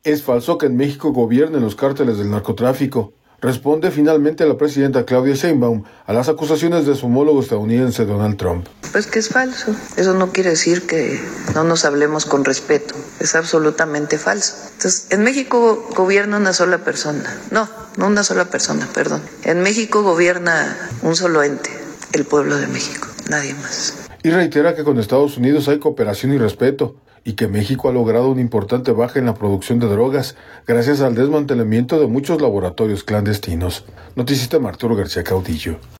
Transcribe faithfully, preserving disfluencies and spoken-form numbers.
Es falso que en México gobiernen los cárteles del narcotráfico. Responde finalmente la presidenta Claudia Sheinbaum a las acusaciones de su homólogo estadounidense Donald Trump. Pues que es falso. Eso no quiere decir que no nos hablemos con respeto. Es absolutamente falso. Entonces, en México gobierna una sola persona. No, no una sola persona, perdón. En México gobierna un solo ente, el pueblo de México, nadie más. Y reitera que con Estados Unidos hay cooperación y respeto, y que México ha logrado una importante baja en la producción de drogas gracias al desmantelamiento de muchos laboratorios clandestinos. Noticista Arturo García Caudillo.